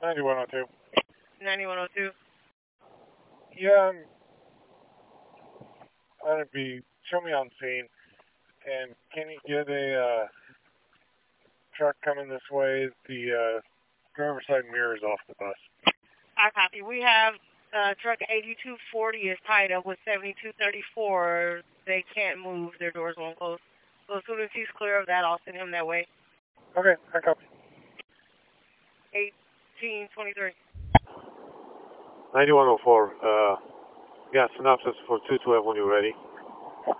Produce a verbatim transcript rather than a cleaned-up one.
ninety-one oh two. ninety-one oh two. Yeah, I'm, I'd be, show me on scene. And can you get a uh, truck coming this way? The uh, driver's side mirror is off the bus. I copy. We have uh, truck eighty-two forty is tied up with seventy-two thirty-four. They can't move. Their doors won't close. So as soon as he's clear of that, I'll send him that way. Okay, I copy. eighteen twenty-three. ninety-one oh four, uh, yeah, synopsis for two twelve when you're ready.